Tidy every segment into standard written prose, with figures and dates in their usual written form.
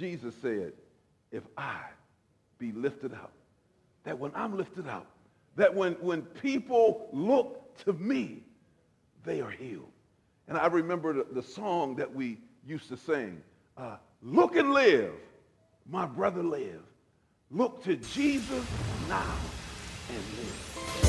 Jesus said, if I be lifted up, that when I'm lifted up, that when people look to me, they are healed. And I remember the song that we used to sing, look and live, my brother live. Look to Jesus now and live.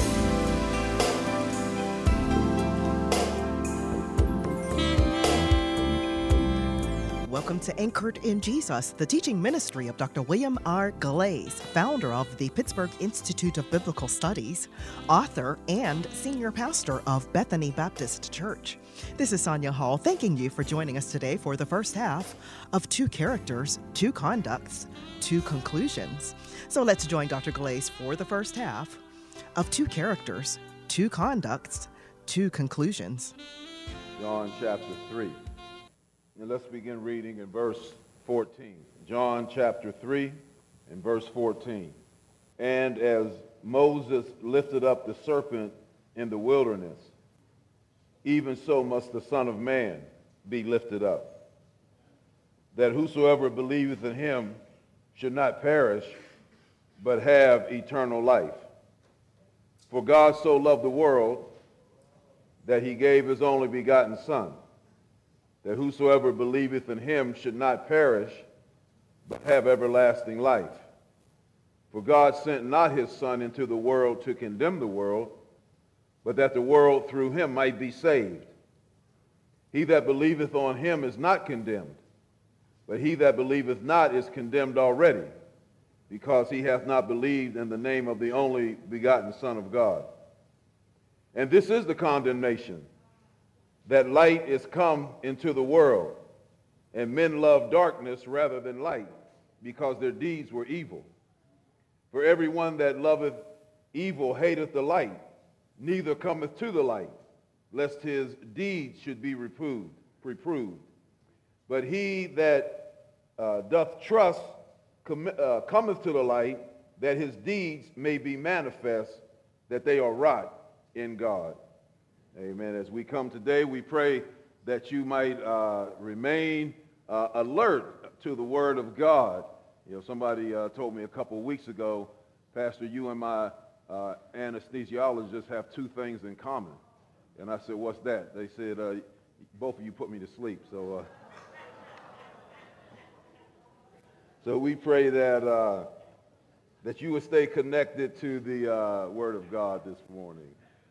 Welcome to Anchored in Jesus, the teaching ministry of Dr. William R. Glaze, founder of the Pittsburgh Institute of Biblical Studies, author, and senior pastor of Bethany Baptist Church. This is Sonia Hall thanking you for joining us today for the first half of Two Characters, Two Conducts, Two Conclusions. So let's join Dr. Glaze for the first half of Two Characters, Two Conducts, Two Conclusions. John chapter 3. And let's begin reading in verse 14. John chapter 3 and verse 14. And as Moses lifted up the serpent in the wilderness, even so must the Son of Man be lifted up, that whosoever believeth in him should not perish, but have eternal life. For God so loved the world that he gave his only begotten Son, that whosoever believeth in him should not perish, but have everlasting life. For God sent not his Son into the world to condemn the world, but that the world through him might be saved. He that believeth on him is not condemned, but he that believeth not is condemned already, because he hath not believed in the name of the only begotten Son of God. And this is the condemnation, that light is come into the world, and men love darkness rather than light, because their deeds were evil. For everyone that loveth evil hateth the light, neither cometh to the light, lest his deeds should be reproved. But he that doth trust cometh to the light, that his deeds may be manifest, that they are wrought in God. Amen. As we come today, we pray that you might remain alert to the Word of God. You know, somebody told me a couple of weeks ago, Pastor, you and my anesthesiologist have two things in common. And I said, what's that? They said, both of you put me to sleep. So we pray that that you would stay connected to the Word of God this morning.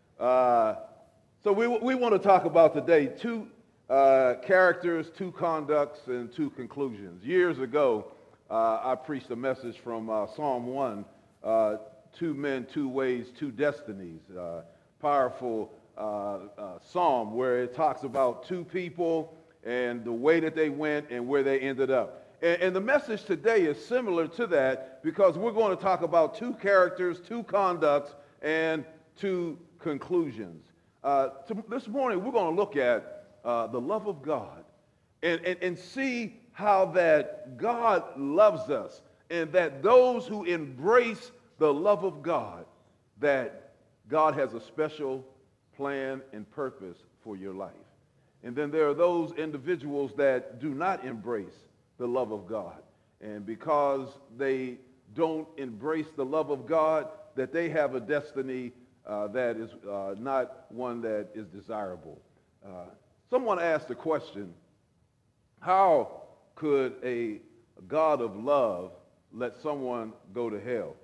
So we want to talk about today two characters, two conducts, and two conclusions. Years ago, I preached a message from Psalm 1, two men, two ways, two destinies. Powerful psalm where it talks about two people and the way that they went and where they ended up. And the message today is similar to that, because we're going to talk about two characters, two conducts, and two conclusions. This morning, we're going to look at the love of God and see how that God loves us, and that those who embrace the love of God, that God has a special plan and purpose for your life. And then there are those individuals that do not embrace the love of God. And because they don't embrace the love of God, that they have a destiny that is not one that is desirable. Someone asked the question, how could a God of love let someone go to hell?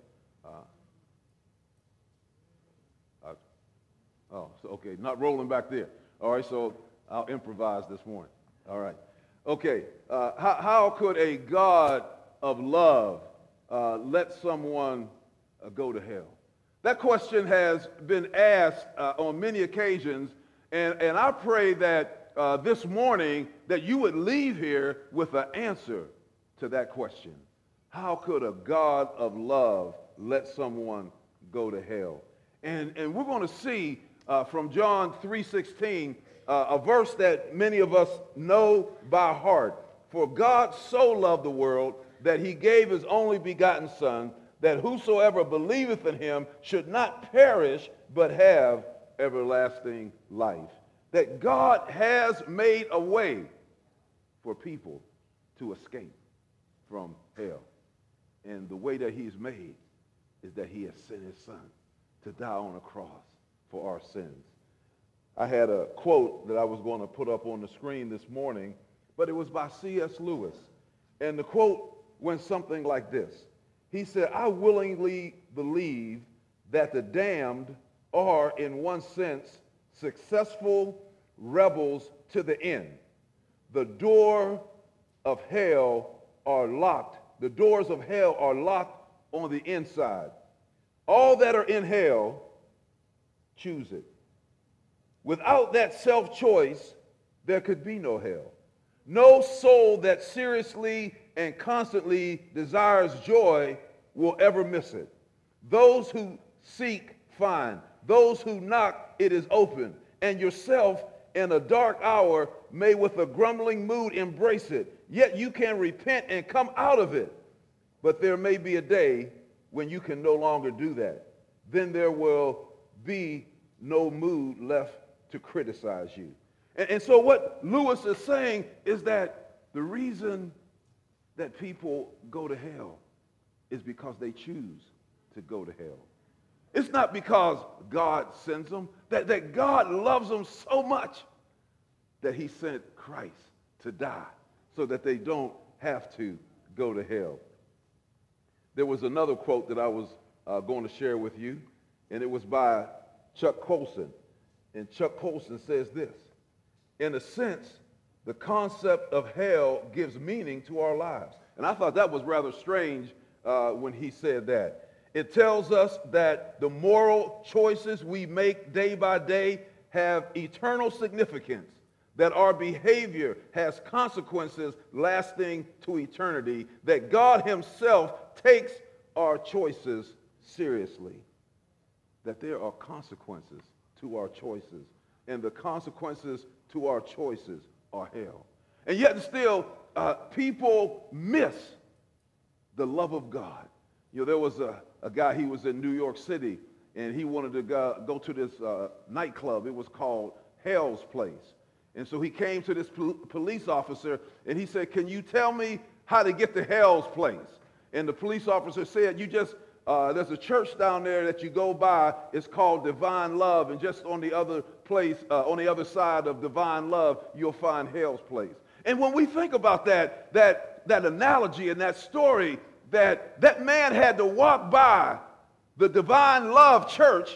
Okay, not rolling back there. All right, so I'll improvise this morning. All right. Okay, how could a God of love let someone go to hell? That question has been asked on many occasions, and I pray that this morning that you would leave here with an answer to that question. How could a God of love let someone go to hell? And we're going to see from John 3:16, a verse that many of us know by heart. For God so loved the world that he gave his only begotten Son, that whosoever believeth in him should not perish, but have everlasting life. That God has made a way for people to escape. from hell. And the way that he's made is that he has sent his son to die on a cross for our sins. I had a quote that I was going to put up on the screen this morning, but it was by C.S. Lewis. And the quote went something like this. He said, "I willingly believe that the damned are, in one sense, successful rebels to the end. The door of hell are locked. The doors of hell are locked on the inside. All that are in hell choose it. Without that self-choice, there could be no hell. No soul that seriously and constantly desires joy will ever miss it. Those who seek, find. Those who knock, it is open. And yourself, in a dark hour, may with a grumbling mood embrace it. Yet you can repent and come out of it. But there may be a day when you can no longer do that. Then there will be no mood left to criticize you." And so what Lewis is saying is that the reason that people go to hell is because they choose to go to hell. It's not because God sends them, that God loves them so much that he sent Christ to die so that they don't have to go to hell. There was another quote that I was going to share with you, and it was by Chuck Colson. And Chuck Colson says this: "In a sense, the concept of hell gives meaning to our lives." And I thought that was rather strange when he said that. It tells us that the moral choices we make day by day have eternal significance, that our behavior has consequences lasting to eternity, that God himself takes our choices seriously, that there are consequences to our choices, and the consequences to our choices are hell. And yet still, people miss the love of God. You know, there was a guy, he was in New York City, and he wanted to go to this nightclub. It was called Hell's Place. And so he came to this police officer, and he said, "Can you tell me how to get to Hell's Place?" And the police officer said, there's a church down there that you go by. It's called Divine Love, and just on the other place, on the other side of Divine Love, you'll find Hell's Place. And when we think about that analogy and that story, that man had to walk by the Divine Love church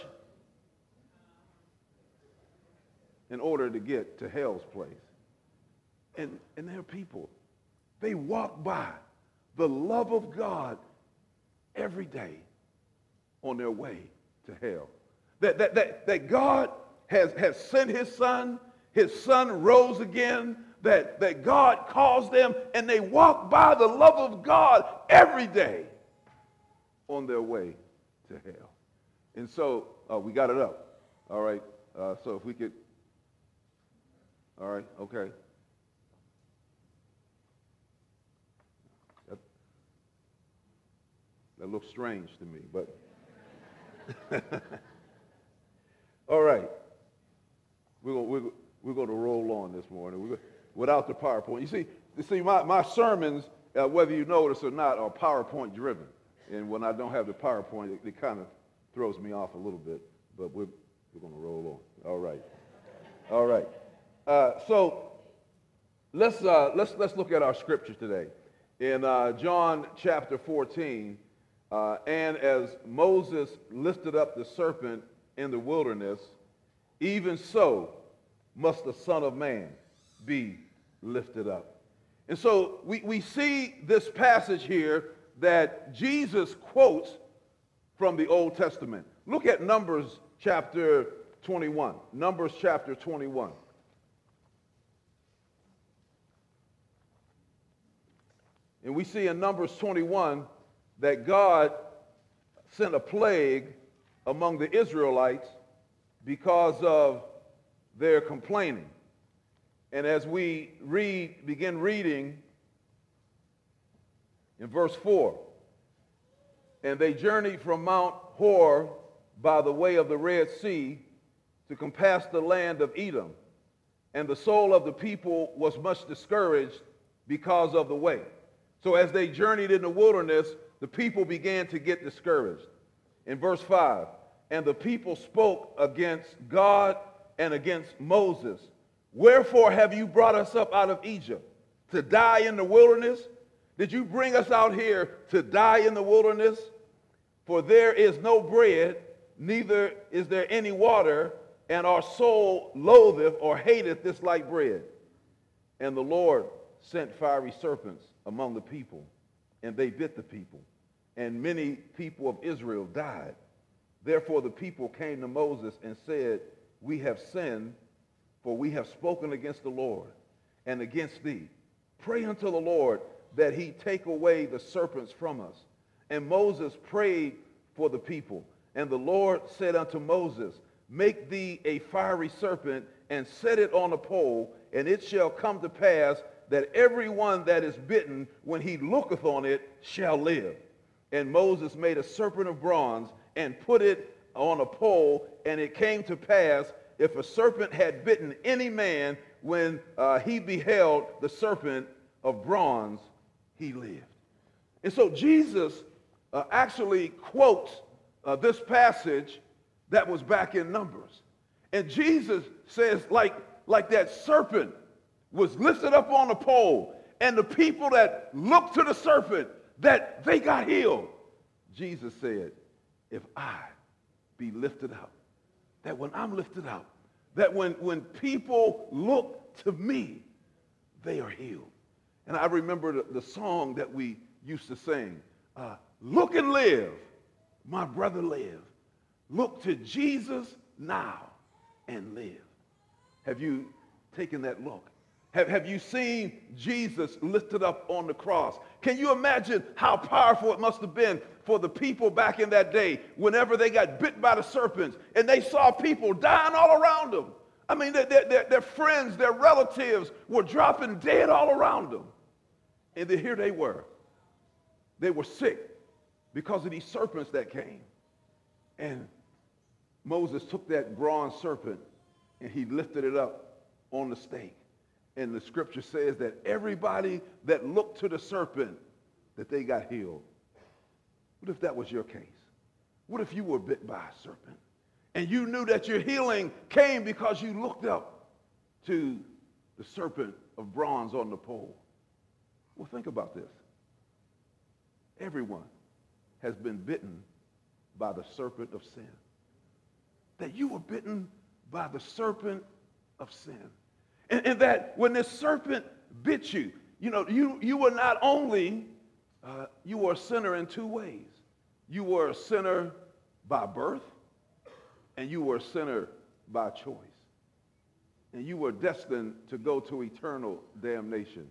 in order to get to Hell's Place. And there are people, they walk by the love of God every day on their way to hell. That God has sent his son rose again, that God calls them, and they walk by the love of God every day on their way to hell. And so we got it up. All right. So if we could. All right. Okay. That looks strange to me, but all right. We're going to roll on this morning without the PowerPoint. You see, my sermons, whether you notice or not, are PowerPoint driven. And when I don't have the PowerPoint, it kind of throws me off a little bbit. But we're going to roll on. All right. All right. So let's look at our scripture today. In John chapter 14, and as Moses lifted up the serpent in the wilderness, even so must the Son of Man be lifted up. And so we see this passage here that Jesus quotes from the Old Testament. Look at Numbers chapter 21. Numbers chapter 21. And we see in Numbers 21 that God sent a plague among the Israelites because of their complaining. And as we begin reading in verse 4, and they journeyed from Mount Hor by the way of the Red Sea to compass the land of Edom. And the soul of the people was much discouraged because of the way. So as they journeyed in the wilderness, the people began to get discouraged. In verse 5, and the people spoke against God and against Moses. Wherefore have you brought us up out of Egypt? To die in the wilderness? Did you bring us out here to die in the wilderness? For there is no bread, neither is there any water, and our soul loatheth or hateth this light bread. And the Lord sent fiery serpents among the people, and they bit the people, and many people of Israel died. Therefore the people came to Moses and said, we have sinned, for we have spoken against the Lord and against thee. Pray unto the Lord that he take away the serpents from us. And Moses prayed for the people. And the Lord said unto Moses, make thee a fiery serpent and set it on a pole, and it shall come to pass that every one that is bitten, when he looketh on it, shall live. And Moses made a serpent of bronze and put it on a pole, and it came to pass, if a serpent had bitten any man, when he beheld the serpent of bronze, he lived. And so Jesus actually quotes this passage that was back in Numbers. And Jesus says, like that serpent was lifted up on a pole, and the people that looked to the serpent, that they got healed. Jesus said, if I be lifted up, that when I'm lifted up, that when people look to me, they are healed. And I remember the song that we used to sing, look and live, my brother live. Look to Jesus now and live. Have you taken that look? Have you seen Jesus lifted up on the cross? Can you imagine how powerful it must have been for the people back in that day whenever they got bit by the serpents and they saw people dying all around them? I mean, their friends, their relatives were dropping dead all around them. And then here they were. They were sick because of these serpents that came. And Moses took that bronze serpent and he lifted it up on the stake. And the scripture says that everybody that looked to the serpent, that they got healed. What if that was your case? What if you were bit by a serpent and you knew that your healing came because you looked up to the serpent of bronze on the pole? Well, think about this. Everyone has been bitten by the serpent of sin. That you were bitten by the serpent of sin. And that when this serpent bit you, you were not only, you were a sinner in two ways. You were a sinner by birth, and you were a sinner by choice. And you were destined to go to eternal damnation.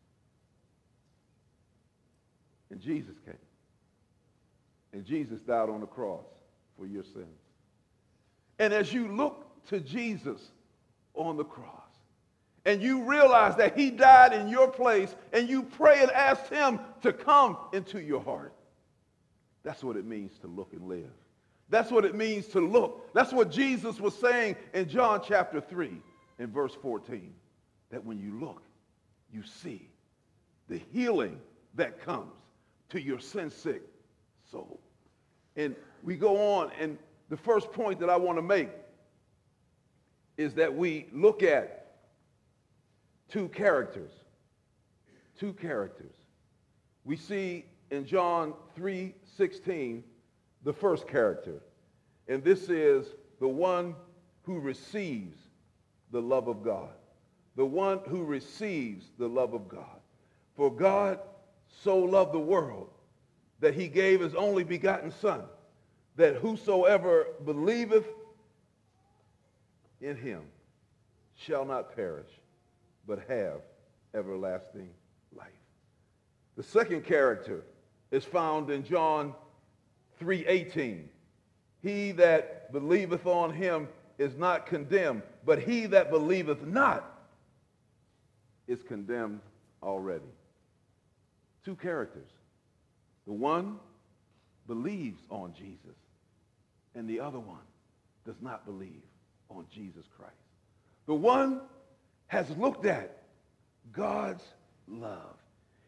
And Jesus came. And Jesus died on the cross for your sins. And as you look to Jesus on the cross, and you realize that he died in your place, and you pray and ask him to come into your heart. That's what it means to look and live. That's what it means to look. That's what Jesus was saying in John chapter 3 in verse 14. That when you look, you see the healing that comes to your sin-sick soul. And we go on, and the first point that I want to make is that we look at two characters. Two characters. We see in John 3:16 the first character. And this is the one who receives the love of God. The one who receives the love of God. For God so loved the world that he gave his only begotten Son, that whosoever believeth in him shall not perish, but have everlasting life. The second character is found in John 3:18. He that believeth on him is not condemned, but he that believeth not is condemned already. Two characters. The one believes on Jesus, and the other one does not believe on Jesus Christ. The one has looked at God's love.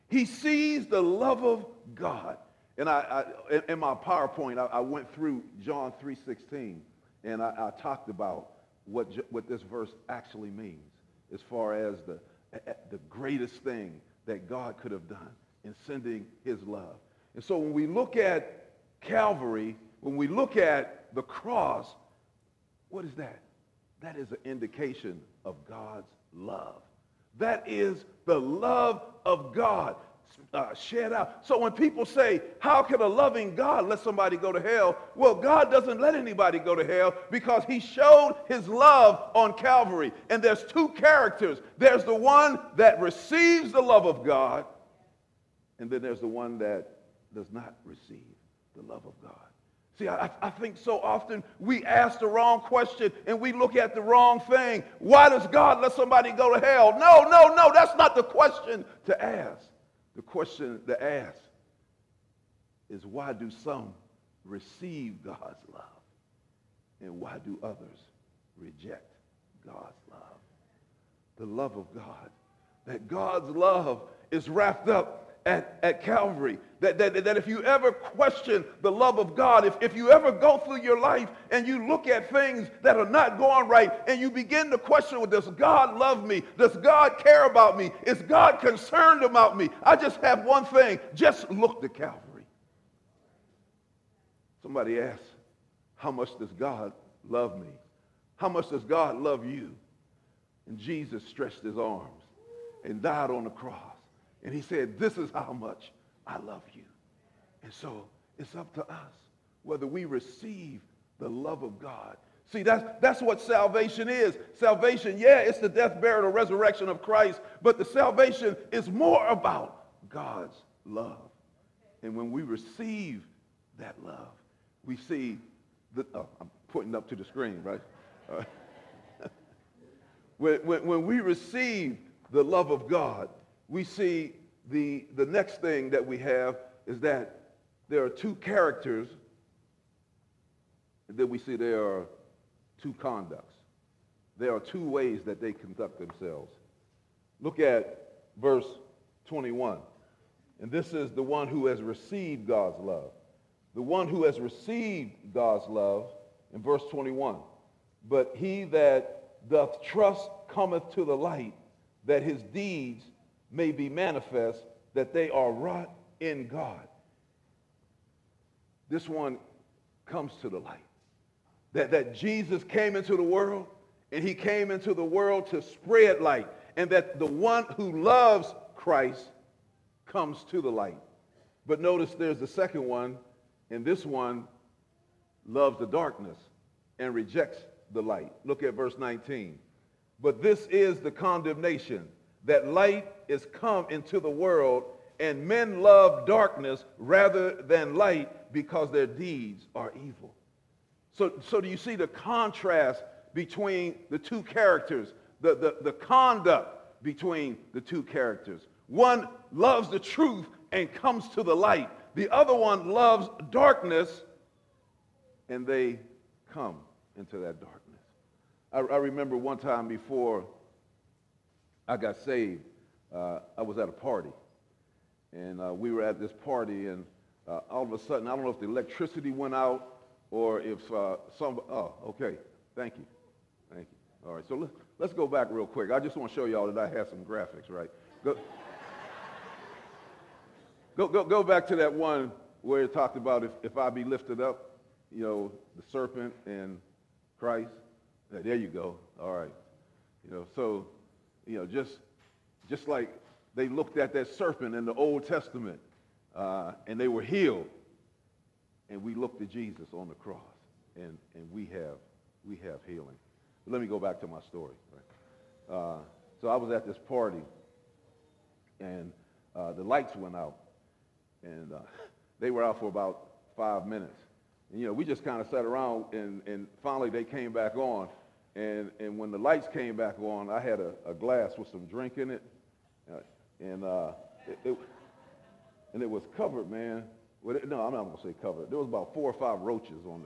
He sees the love of God. And in my PowerPoint, I went through John 3:16, and I talked about what this verse actually means as far as the greatest thing that God could have done in sending his love. And so when we look at Calvary, when we look at the cross, what is that? That is an indication of God's love. That is the love of God shed out. So when people say, how can a loving God let somebody go to hell? Well, God doesn't let anybody go to hell because he showed his love on Calvary. And there's two characters. There's the one that receives the love of God, and then there's the one that does not receive the love of God. See, I think so often we ask the wrong question and we look at the wrong thing. Why does God let somebody go to hell? No, that's not the question to ask. The question to ask is, why do some receive God's love and why do others reject God's love? The love of God. That God's love is wrapped up at Calvary. That if you ever question the love of God, if you ever go through your life and you look at things that are not going right and you begin to question, well, does God love me? Does God care about me? Is God concerned about me? I just have one thing. Just look to Calvary. Somebody asks, how much does God love me? How much does God love you? And Jesus stretched his arms and died on the cross. And he said, this is how much I love you. And so it's up to us whether we receive the love of God. See, that's what salvation is. Salvation, yeah, it's the death, burial, and resurrection of Christ, but the salvation is more about God's love. And when we receive that love, we see I'm pointing up to the screen, right? When we receive the love of God, we see the next thing that we have is that there are two characters, and then we see there are two conducts. There are two ways that they conduct themselves. Look at verse 21. And this is the one who has received God's love. The one who has received God's love, in verse 21. But he that doth trust cometh to the light, that his deeds may be manifest, that they are wrought in God. This one comes to the light. That Jesus came into the world, and he came into the world to spread light, and that the one who loves Christ comes to the light. But notice there's the second one, and this one loves the darkness and rejects the light. Look at verse 19. But this is the condemnation, that light is come into the world, and men love darkness rather than light because their deeds are evil. So do you see the contrast between the two characters, the conduct between the two characters? One loves the truth and comes to the light. The other one loves darkness, and they come into that darkness. I remember one time before I got saved, I was at a party, and we were at this party, and all of a sudden, I don't know if the electricity went out or if okay, thank you. All right, so let's go back real quick. I just want to show y'all that I have some graphics, right? Go back to that one where it talked about if I be lifted up, you know, the serpent and Christ. There you go. All right. You know, so, you know, just like they looked at that serpent in the Old Testament and they were healed, and we looked at Jesus on the cross, and we have healing. But let me go back to my story. Right? So I was at this party, and the lights went out, and they were out for about 5 minutes. And, you know, we just kind of sat around, and finally they came back on. And when the lights came back on, I had a glass with some drink in it, and it was covered, man. No, I'm not going to say covered. There was about 4 or 5 roaches on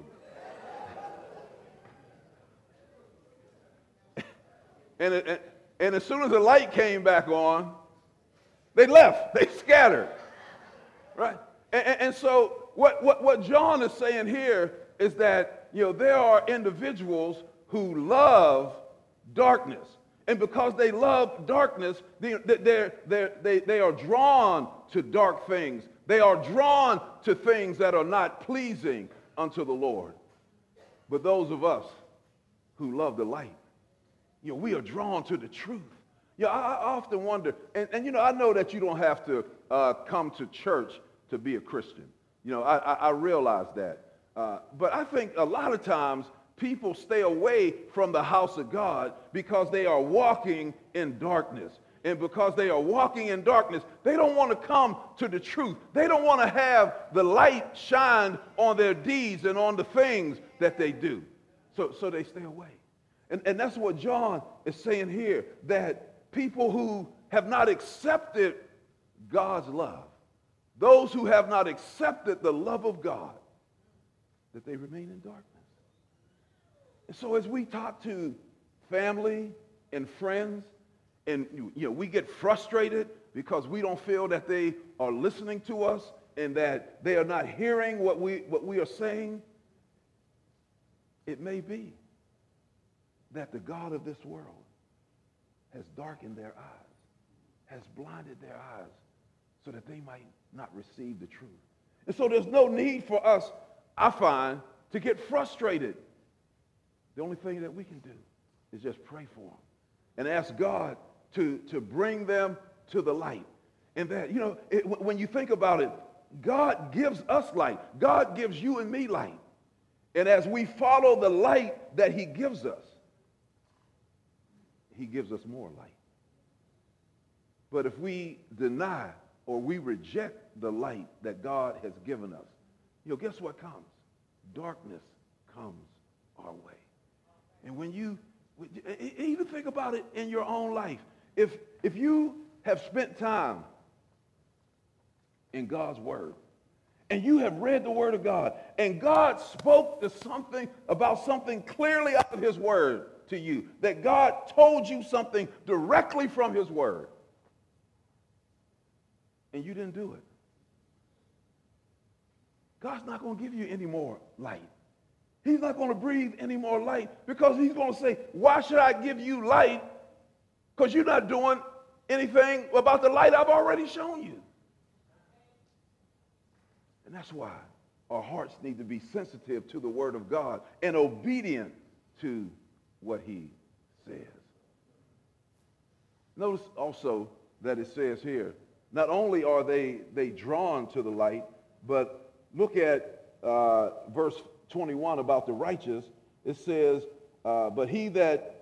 the. And as soon as the light came back on, They left. They scattered. Right? And so what John is saying here is that, there are individuals who love darkness. And because they love darkness, they are drawn to dark things. They are drawn to things that are not pleasing unto the Lord. But those of us who love the light, we are drawn to the truth. I often wonder, and I know that you don't have to come to church to be a Christian. I realize that. But I think a lot of times people stay away from the house of God because they are walking in darkness. And because they are walking in darkness, they don't want to come to the truth. They don't want to have the light shined on their deeds and on the things that they do. So they stay away. And that's what John is saying here, that people who have not accepted God's love, those who have not accepted the love of God, that they remain in darkness. And so as we talk to family and friends, and we get frustrated because we don't feel that they are listening to us and that they are not hearing what we are saying, it may be that the God of this world has darkened their eyes, has blinded their eyes so that they might not receive the truth. And so there's no need for us, I find, to get frustrated. The only thing that we can do is just pray for them and ask God to bring them to the light. And that, when you think about it, God gives us light. God gives you and me light. And as we follow the light that he gives us, he gives us more light. But if we deny or we reject the light that God has given us, guess what comes? Darkness comes our way. And when you even think about it in your own life, if you have spent time in God's word, and you have read the word of God, and God spoke to something about something clearly out of his word to you, that God told you something directly from his word, and you didn't do it, God's not going to give you any more light. He's not going to breathe any more light, because he's going to say, why should I give you light? Because you're not doing anything about the light I've already shown you. And that's why our hearts need to be sensitive to the word of God and obedient to what he says. Notice also that it says here, not only are they drawn to the light, but look at verse 21 about the righteous. It says, but he that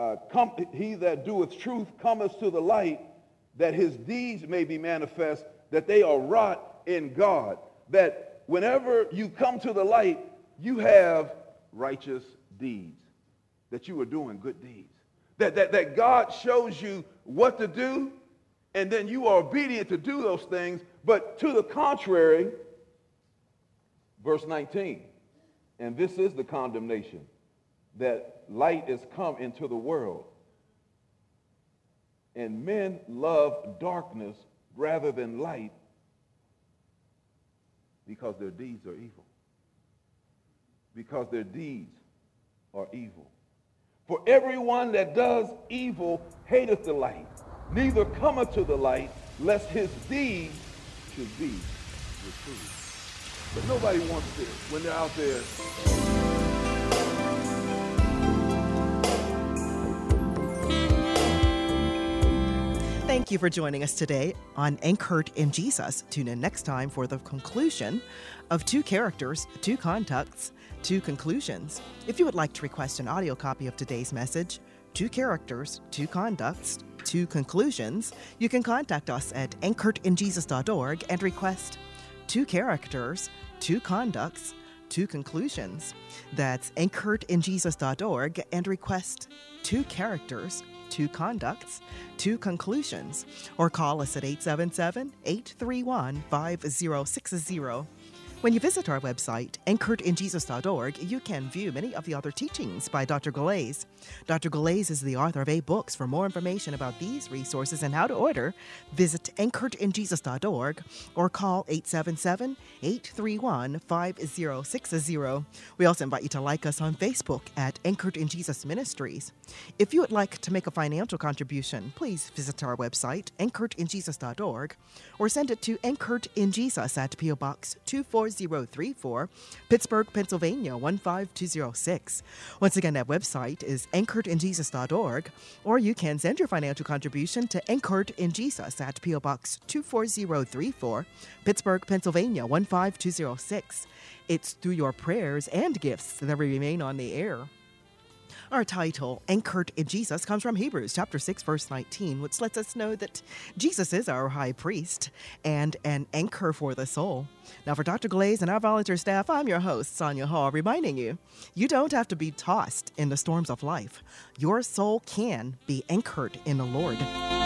doeth truth cometh to the light, that his deeds may be manifest, that they are wrought in God. That whenever you come to the light, you have righteous deeds, that you are doing good deeds. That God shows you what to do, and then you are obedient to do those things. But to the contrary, verse 19, and this is the condemnation, that light is come into the world, and men love darkness rather than light, because their deeds are evil. Because their deeds are evil. For everyone that does evil hateth the light, neither cometh to the light, lest his deeds should be reproved. But nobody wants this when they're out there. Thank you for joining us today on Anchored in Jesus. Tune in next time for the conclusion of Two Characters, Two Conducts, Two Conclusions. If you would like to request an audio copy of today's message, Two Characters, Two Conducts, Two Conclusions, you can contact us at anchoredinjesus.org and request Two Characters, Two Conducts, Two Conclusions. That's anchoredinjesus.org and request Two Characters, Two Conducts, Two Conclusions, or call us at 877-831-5060. When you visit our website, anchoredinjesus.org, you can view many of the other teachings by Dr. Galais. Dr. Galais is the author of 8 books. For more information about these resources and how to order, visit anchoredinjesus.org or call 877-831-5060. We also invite you to like us on Facebook at Anchored in Jesus Ministries. If you would like to make a financial contribution, please visit our website, anchoredinjesus.org, or send it to Anchored in Jesus at P.O. Box 24034, Pittsburgh, Pennsylvania 15206. Once again, that website is anchoredinjesus.org, or you can send your financial contribution to Anchored in Jesus at P.O. Box 24034, Pittsburgh, Pennsylvania 15206. It's through your prayers and gifts that we remain on the air. Our title, Anchored in Jesus, comes from Hebrews chapter 6, verse 19, which lets us know that Jesus is our high priest and an anchor for the soul. Now, for Dr. Galais and our volunteer staff, I'm your host, Sonia Hall, reminding you, you don't have to be tossed in the storms of life. Your soul can be anchored in the Lord.